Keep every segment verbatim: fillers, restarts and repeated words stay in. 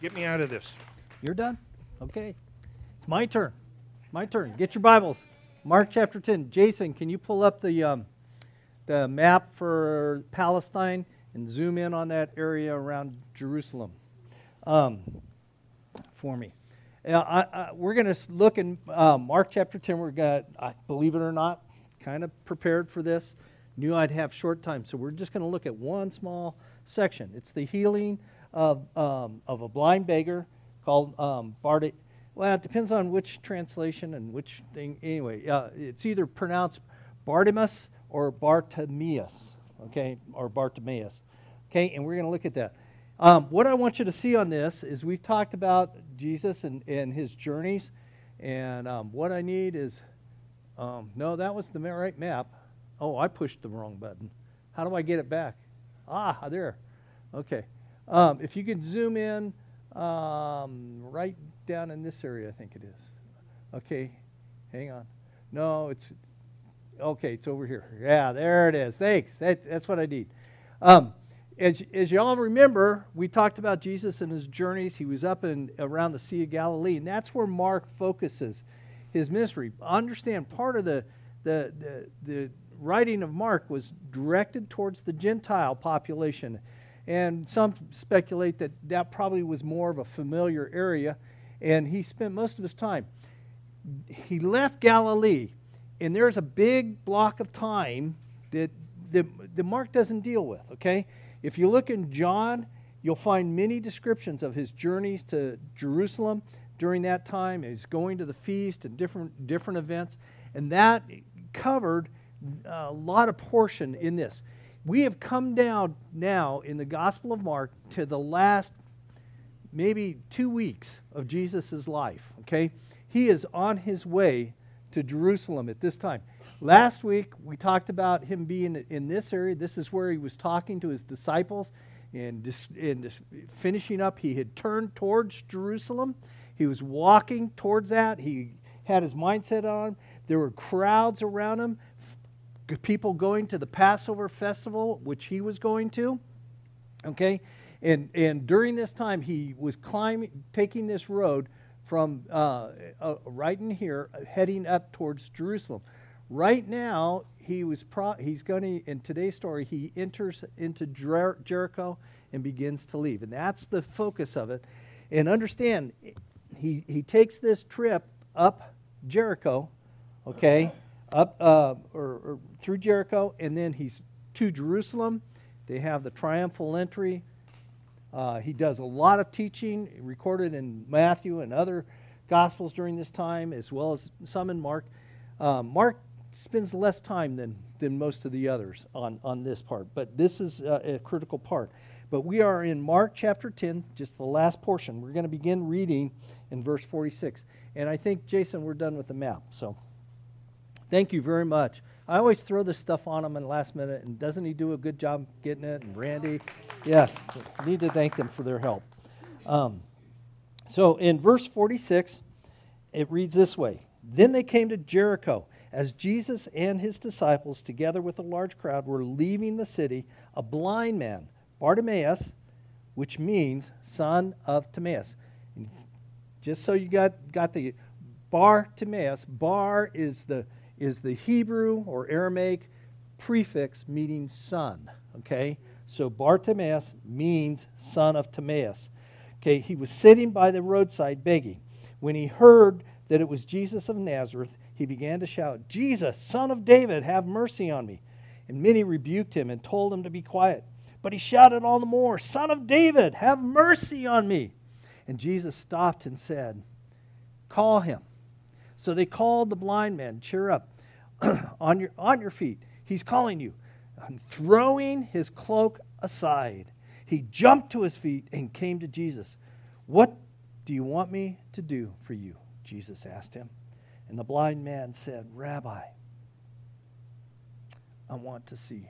Get me out of this. You're done? Okay. It's my turn. My turn. Get your Bibles. Mark chapter ten. Jason, can you pull up the um, the map for Palestine and zoom in on that area around Jerusalem um, for me? Uh, I, I, we're going to look in uh, Mark chapter ten. We're going to, believe it or not, kind of prepared for this. Knew I'd have short time, so we're just going to look at one small section. It's the healing of um, of a blind beggar called um, Barti. Well, it depends on which translation and which thing. Anyway, uh, it's either pronounced Bartimaeus or Bartimaeus, okay, or Bartimaeus, okay. And we're going to look at that. Um, what I want you to see on this is we've talked about Jesus and, and his journeys, and um, what I need is, um, no, that was the right map. Oh, I pushed the wrong button. How do I get it back? Ah, there. Okay. Um, if you can zoom in um, right down in this area, I think it is. Okay. Hang on. No, it's, okay, it's over here. Yeah, there it is. Thanks. That, that's what I need. Um, as, as you all remember, we talked about Jesus and his journeys. He was up and around the Sea of Galilee, and that's where Mark focuses his ministry. Understand, part of the the the, the writing of Mark was directed towards the Gentile population, and some speculate that that probably was more of a familiar area, and he spent most of his time. He left Galilee, and there's a big block of time that the, the Mark doesn't deal with, okay? If you look in John, you'll find many descriptions of his journeys to Jerusalem during that time. He's going to the feast and different different events, and that covered a lot of portion in this. We have come down now in the Gospel of Mark to the last maybe two weeks of Jesus' life, okay? He is on his way to Jerusalem at this time. Last week, we talked about him being in this area. This is where he was talking to his disciples and, just, and just finishing up. He had turned towards Jerusalem. He was walking towards that. He had his mindset on. There were crowds around him, people going to the Passover festival, which he was going to, okay? And and during this time, he was climbing, taking this road from uh, uh, right in here, heading up towards Jerusalem. Right now, he was pro- he's going to, in today's story, he enters into Jer- Jericho and begins to leave. And that's the focus of it. And understand, he, he takes this trip up Jericho, okay, up uh, or, or through Jericho, and then he's to Jerusalem. They have the triumphal entry. Uh, he does a lot of teaching recorded in Matthew and other Gospels during this time, as well as some in Mark. Uh, Mark spends less time than, than most of the others on, on this part, but this is uh, a critical part. But we are in Mark chapter ten, just the last portion. We're going to begin reading in verse forty-six. And I think, Jason, we're done with the map, so thank you very much. I always throw this stuff on him in the last minute, and doesn't he do a good job getting it? And Randy, yes, need to thank them for their help. Um, so in verse forty-six, it reads this way. Then they came to Jericho. As Jesus and his disciples, together with a large crowd, were leaving the city, a blind man, Bartimaeus, which means son of Timaeus. And just so you got, got the Bartimaeus, Bar is the is the Hebrew or Aramaic prefix meaning son, okay? So Bartimaeus means son of Timaeus. Okay, he was sitting by the roadside begging. When he heard that it was Jesus of Nazareth, he began to shout, "Jesus, son of David, have mercy on me." And many rebuked him and told him to be quiet. But he shouted all the more, "Son of David, have mercy on me." And Jesus stopped and said, "Call him." So they called the blind man. "Cheer up, on your on your feet. He's calling you." And throwing his cloak aside, he jumped to his feet and came to Jesus. "What do you want me to do for you?" Jesus asked him. And the blind man said, "Rabbi, I want to see."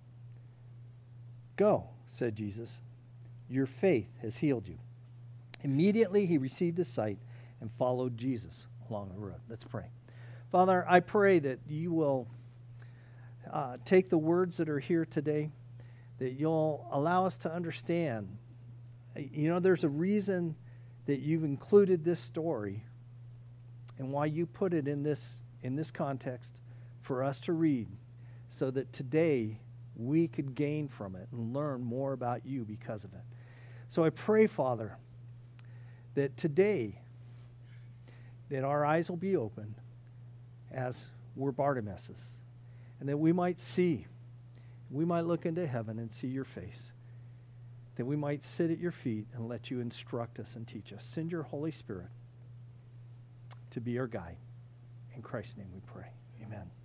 "Go," said Jesus. "Your faith has healed you." Immediately he received his sight and followed Jesus along the road. Let's pray. Father, I pray that you will uh, take the words that are here today, that you'll allow us to understand you know, there's a reason that you've included this story and why you put it in this in this context for us to read, so that today we could gain from it and learn more about you because of it. So I pray, Father, that today that our eyes will be open as were Bartimaeus, and that we might see, we might look into heaven and see your face, that we might sit at your feet and let you instruct us and teach us. Send your Holy Spirit to be our guide. In Christ's name we pray. Amen. Amen.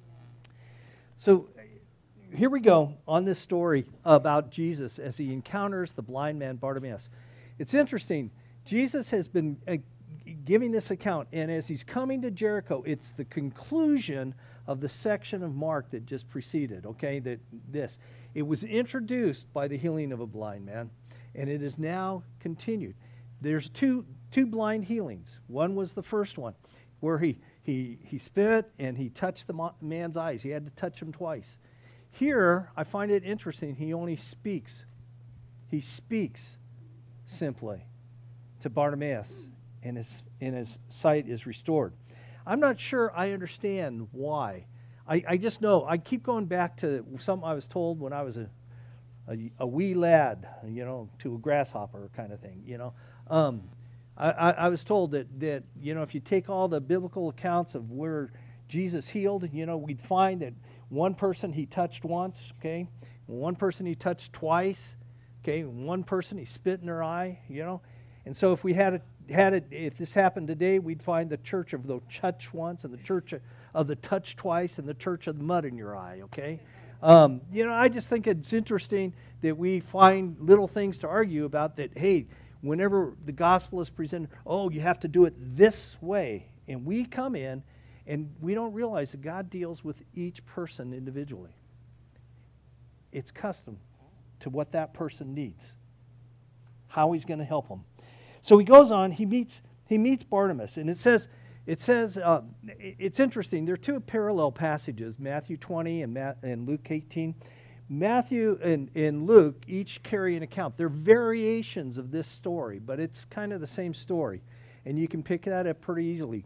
So here we go on this story about Jesus as he encounters the blind man Bartimaeus. It's interesting. Jesus has been uh, giving this account, and as he's coming to Jericho, it's the conclusion of the section of Mark that just preceded, okay, that this. It was introduced by the healing of a blind man, and it is now continued. There's two two blind healings. One was the first one, where he he he spit and he touched the man's eyes. He had to touch him twice. Here, I find it interesting, he only speaks. He speaks simply to Bartimaeus, and his, and his sight is restored. I'm not sure I understand why. I, I just know, I keep going back to something I was told when I was a, a, a wee lad, you know, to a grasshopper kind of thing, you know. Um, I, I, I was told that, that, you know, if you take all the biblical accounts of where Jesus healed, you know, we'd find that one person he touched once, okay? One person he touched twice, okay? One person he spit in their eye, you know? And so if we had it, had it, if this happened today, we'd find the church of the touch once and the church of the touch twice and the church of the mud in your eye, okay? Um, you know, I just think it's interesting that we find little things to argue about that, hey, whenever the gospel is presented, oh, you have to do it this way. And we come in and we don't realize that God deals with each person individually. It's custom to what that person needs, how he's going to help them. So he goes on, he meets he meets Bartimaeus, and it says, it says uh, it's interesting, there are two parallel passages, Matthew twenty and, Ma- and Luke eighteen. Matthew and, and Luke each carry an account. They're variations of this story, but it's kind of the same story, and you can pick that up pretty easily.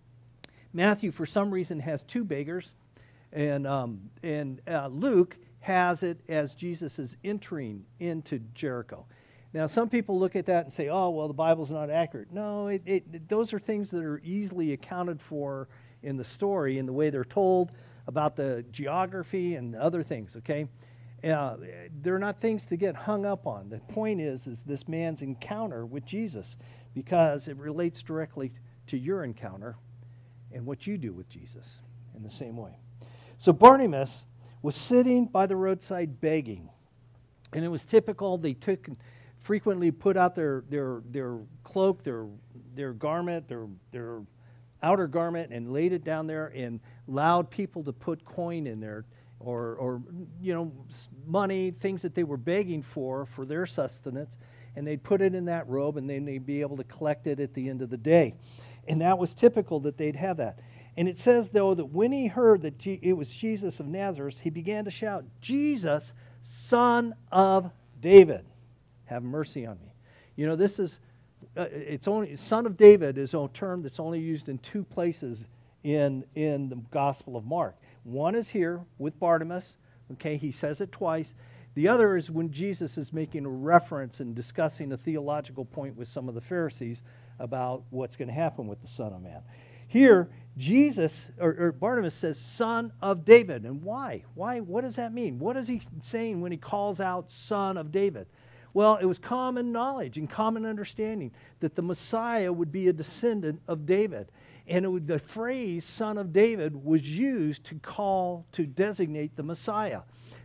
Matthew, for some reason, has two beggars, and um, and uh, Luke has it as Jesus is entering into Jericho. Now, some people look at that and say, oh, well, the Bible's not accurate. No, it, it, those are things that are easily accounted for in the story, in the way they're told, about the geography and other things, okay? Uh, they're not things to get hung up on. The point is, is this man's encounter with Jesus, because it relates directly to your encounter and what you do with Jesus in the same way. So Bartimaeus was sitting by the roadside begging, and it was typical. They took frequently put out their their their cloak, their their garment, their their outer garment, and laid it down there, and allowed people to put coin in there, or or you know money, things that they were begging for for their sustenance, and they'd put it in that robe, and then they'd be able to collect it at the end of the day. And that was typical that they'd have that. And it says, though, that when he heard that it was Jesus of Nazareth, he began to shout, Jesus, Son of David, have mercy on me. You know, this is, uh, it's only, Son of David is a term that's only used in two places in, in the Gospel of Mark. One is here with Bartimaeus, okay, he says it twice. The other is when Jesus is making a reference and discussing a theological point with some of the Pharisees about what's going to happen with the Son of Man. Here, Jesus, or, or Bartimaeus says, Son of David. And why? Why? What does that mean? What is he saying when he calls out Son of David? Well, it was common knowledge and common understanding that the Messiah would be a descendant of David. And it would, the phrase Son of David was used to call, to designate the Messiah.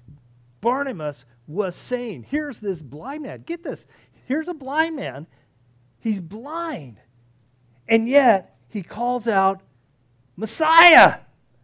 Bartimaeus was saying, here's this blind man. Get this. Here's a blind man. He's blind. And yet, he calls out Messiah.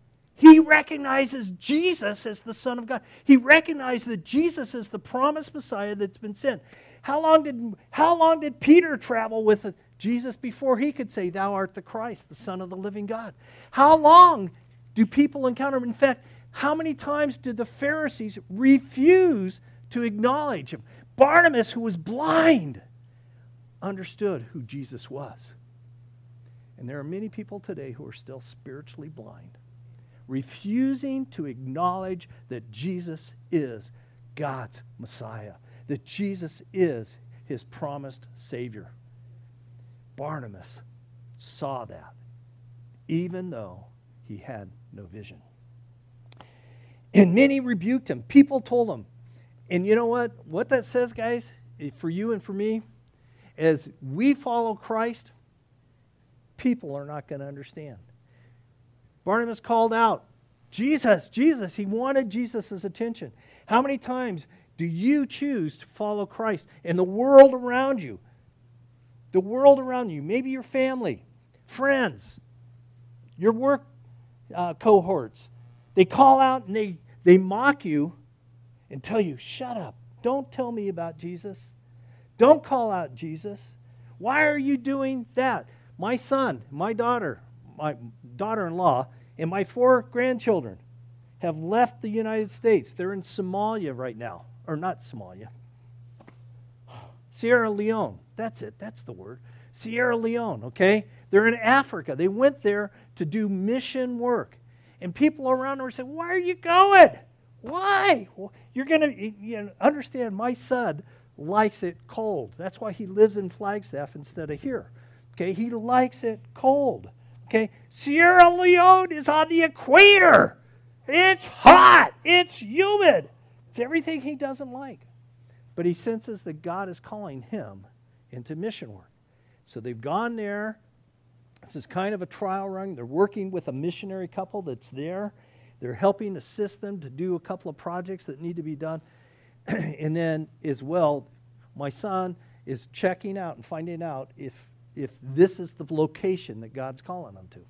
He recognizes Jesus as the Son of God. He recognized that Jesus is the promised Messiah that's been sent. How long did, how long did Peter travel with Jesus before he could say, Thou art the Christ, the Son of the living God? How long do people encounter him? In fact, how many times did the Pharisees refuse to acknowledge him? Bartimaeus, who was blind, understood who Jesus was. And there are many people today who are still spiritually blind, refusing to acknowledge that Jesus is God's Messiah, that Jesus is his promised Savior. Barnabas saw that, even though he had no vision. And many rebuked him. People told him. And you know what? What that says, guys, for you and for me, as we follow Christ, people are not going to understand. Barnabas called out, Jesus, Jesus. He wanted Jesus' attention. How many times do you choose to follow Christ? And the world around you, the world around you, maybe your family, friends, your work uh, cohorts, they call out and they, they mock you and tell you, shut up. Don't tell me about Jesus. Don't call out Jesus. Why are you doing that? My son, my daughter, my daughter-in-law, and my four grandchildren have left the United States. They're in Somalia right now. Or not Somalia. Sierra Leone. That's it. That's the word. Sierra Leone, okay? They're in Africa. They went there to do mission work. And people around them are saying, why are you going? Why? Well, you're going to you know, understand my son likes it cold. That's why he lives in Flagstaff instead of here. Okay, he likes it cold. Okay, Sierra Leone is on the equator. It's hot. It's humid. It's everything he doesn't like. But he senses that God is calling him into mission work. So they've gone there. This is kind of a trial run. They're working with a missionary couple that's there. They're helping assist them to do a couple of projects that need to be done. And then as well, my son is checking out and finding out if, if this is the location that God's calling them to.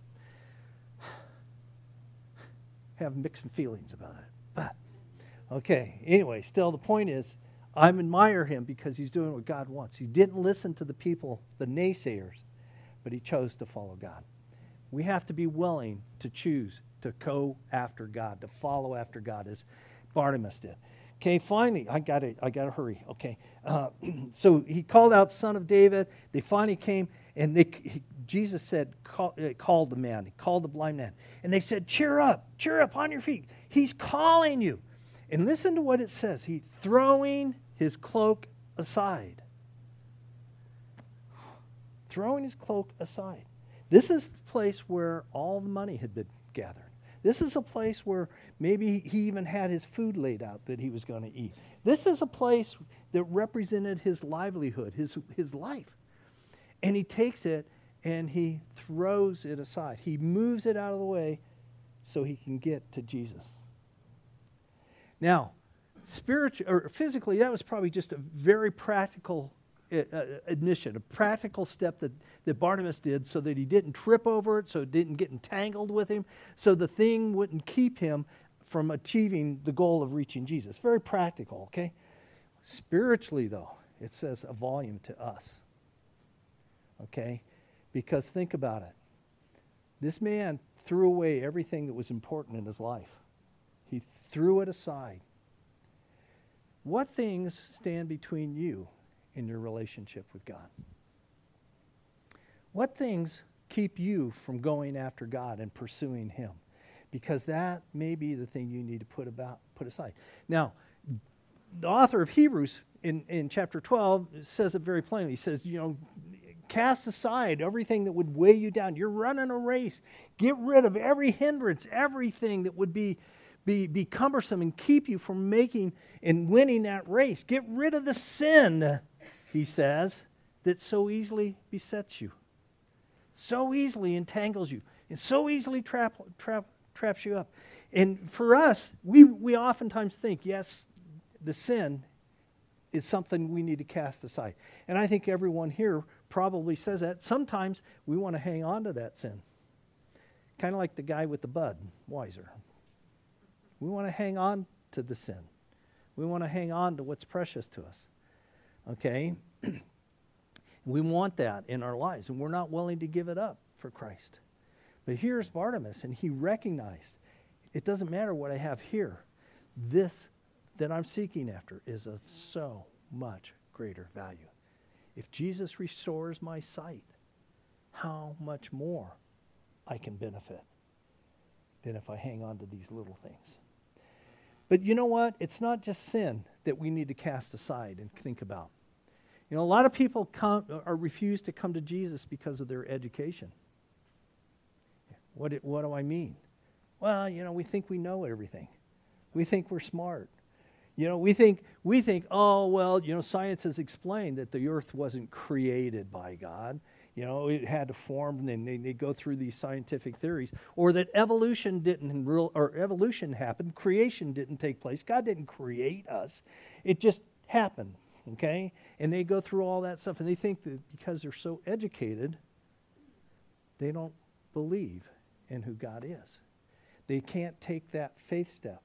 Have mixed feelings about it. But, okay, anyway, still the point is, I admire him because he's doing what God wants. He didn't listen to the people, the naysayers, but he chose to follow God. We have to be willing to choose to go after God, to follow after God, as Barnabas did. Okay, finally, I got to I got to hurry. Okay, uh, so he called out, "Son of David." They finally came, and they, he, Jesus said, call, uh, called the man. He called the blind man, and they said, "Cheer up, cheer up on your feet. He's calling you." And listen to what it says. He throwing his cloak aside. Throwing his cloak aside. This is the place where all the money had been gathered. This is a place where maybe he even had his food laid out that he was going to eat. This is a place that represented his livelihood, his, his life. And he takes it and he throws it aside. He moves it out of the way so he can get to Jesus. Now, spiritually or physically, that was probably just a very practical uh, admission, a practical step that, that Barnabas did so that he didn't trip over it, so it didn't get entangled with him, so the thing wouldn't keep him from achieving the goal of reaching Jesus. Very practical, okay? Spiritually, though, it says a volume to us, okay? Because think about it. This man threw away everything that was important in his life. He threw it aside. What things stand between you and your relationship with God? What things keep you from going after God and pursuing him? Because that may be the thing you need to put about put aside. Now, the author of Hebrews in, in chapter twelve says it very plainly. He says, you know, cast aside everything that would weigh you down. You're running a race. Get rid of every hindrance, everything that would be Be, be cumbersome and keep you from making and winning that race. Get rid of the sin, he says, that so easily besets you, so easily entangles you, and so easily trap, trap, traps you up. And for us, we, we oftentimes think, yes, the sin is something we need to cast aside. And I think everyone here probably says that. Sometimes we want to hang on to that sin. Kind of like the guy with the bud, Weiser. We want to hang on to the sin. We want to hang on to what's precious to us. Okay? We want that in our lives, and we're not willing to give it up for Christ. But here's Barnabas, and he recognized, it doesn't matter what I have here. This that I'm seeking after is of so much greater value. If Jesus restores my sight, how much more I can benefit than if I hang on to these little things. But you know what? It's not just sin that we need to cast aside and think about. You know, a lot of people come or refuse to come to Jesus because of their education. What, it, what do I mean? Well, you know, we think we know everything. We think we're smart. You know, we think, we think, oh, well, you know, science has explained that the earth wasn't created by God. You know, it had to form, and then they, they go through these scientific theories. Or that evolution didn't real, or evolution happened, creation didn't take place. God didn't create us. It just happened, okay? And they go through all that stuff, and they think that because they're so educated, they don't believe in who God is. They can't take that faith step.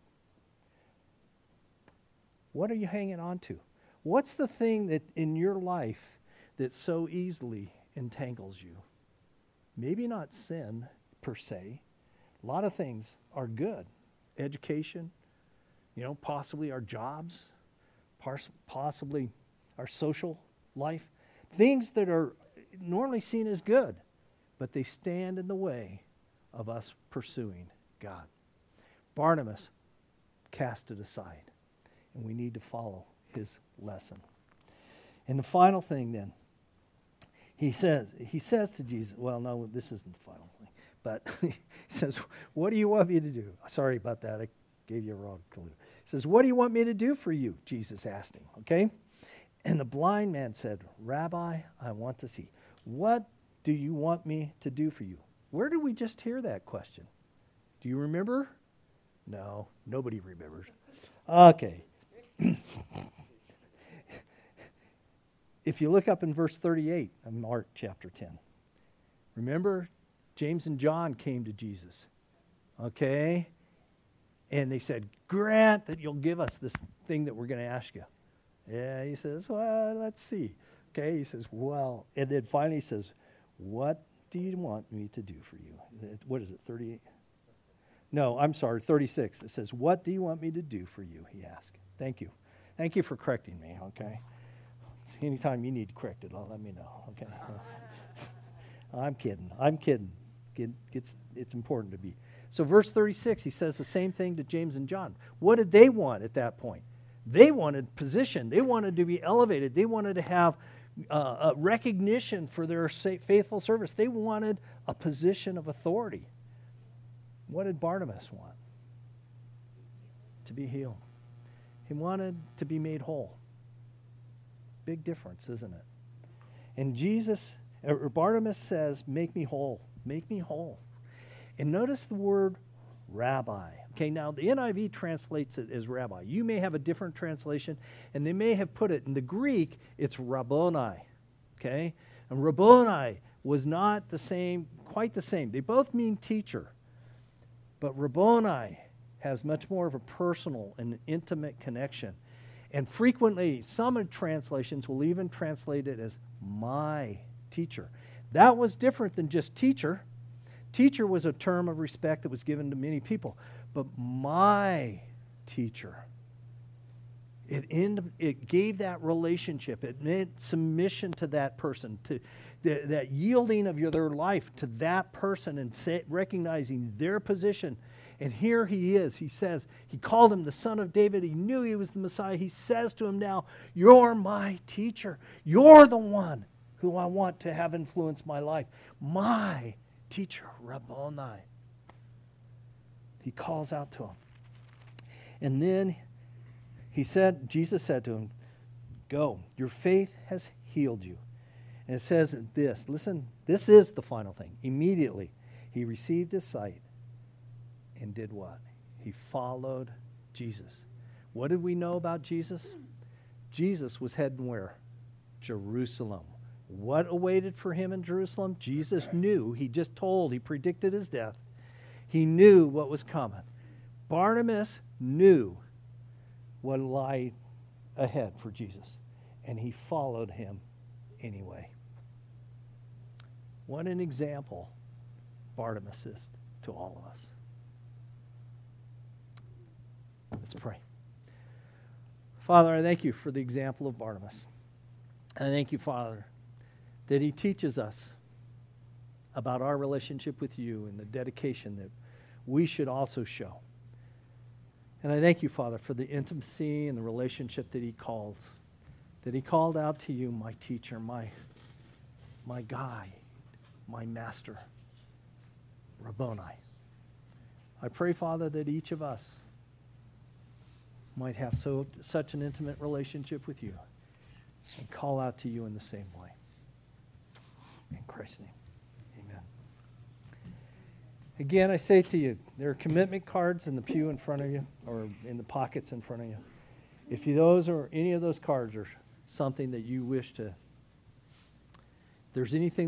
What are you hanging on to? What's the thing that in your life that so easily entangles you? Maybe not sin per se. A lot of things are good. Education, you know, possibly our jobs, pars- possibly our social life. Things that are normally seen as good, but they stand in the way of us pursuing God. Barnabas cast it aside, and we need to follow his lesson. And the final thing then, he says, he says to Jesus, well, no, this isn't the final thing, but he says, what do you want me to do? Sorry about that, I gave you a wrong clue. He says, what do you want me to do for you? Jesus asked him, okay? And the blind man said, Rabbi, I want to see. What do you want me to do for you? Where did we just hear that question? Do you remember? No, nobody remembers. Okay. If you look up in verse thirty-eight of Mark chapter ten, remember James and John came to Jesus, okay? And they said, grant that you'll give us this thing that we're going to ask you. Yeah, he says, well, let's see. Okay, he says, well, and then finally he says, what do you want me to do for you? What is it, thirty-eight? No, I'm sorry, thirty-six. It says, what do you want me to do for you, he asked. Thank you. Thank you for correcting me, okay? Anytime you need corrected, let me know, okay? I'm kidding. I'm kidding. It's, it's important to be. So verse thirty-six, he says the same thing to James and John. What did they want at that point? They wanted position. They wanted to be elevated. They wanted to have uh, a recognition for their faithful service. They wanted a position of authority. What did Barnabas want? To be healed. He wanted to be made whole. Big difference, isn't it? And Jesus, or Barnabas says, make me whole. Make me whole. And notice the word rabbi. Okay, now the N I V translates it as rabbi. You may have a different translation, and they may have put it in the Greek, it's Rabboni. Okay? And Rabboni was not the same, quite the same. They both mean teacher. But Rabboni has much more of a personal and intimate connection. And frequently, some translations will even translate it as my teacher. That was different than just teacher. Teacher was a term of respect that was given to many people. But my teacher, it, in, it gave that relationship. It meant submission to that person, to the, that yielding of your, their life to that person and say, recognizing their position. And here he is. He says, he called him the Son of David. He knew he was the Messiah. He says to him now, you're my teacher. You're the one who I want to have influenced my life. My teacher, Rabboni. He calls out to him. And then he said, Jesus said to him, go, your faith has healed you. And it says this, listen, this is the final thing. Immediately, he received his sight and did what? He followed Jesus. What did we know about Jesus? Jesus was heading where? Jerusalem. What awaited for him in Jerusalem? Jesus knew. He just told. He predicted his death. He knew what was coming. Barnabas knew what lay ahead for Jesus, and he followed him anyway. What an example Barnabas is to all of us. Let's pray. Father, I thank you for the example of Barnabas. I thank you, Father, that he teaches us about our relationship with you and the dedication that we should also show. And I thank you, Father, for the intimacy and the relationship that he calls, that he called out to you, my teacher, my, my guide, my master, Rabboni. I pray, Father, that each of us might have so such an intimate relationship with you and call out to you in the same way. In Christ's name, amen. Again, I say to you, there are commitment cards in the pew in front of you, or in the pockets in front of you. If you, those or any of those cards are something that you wish to, if there's anything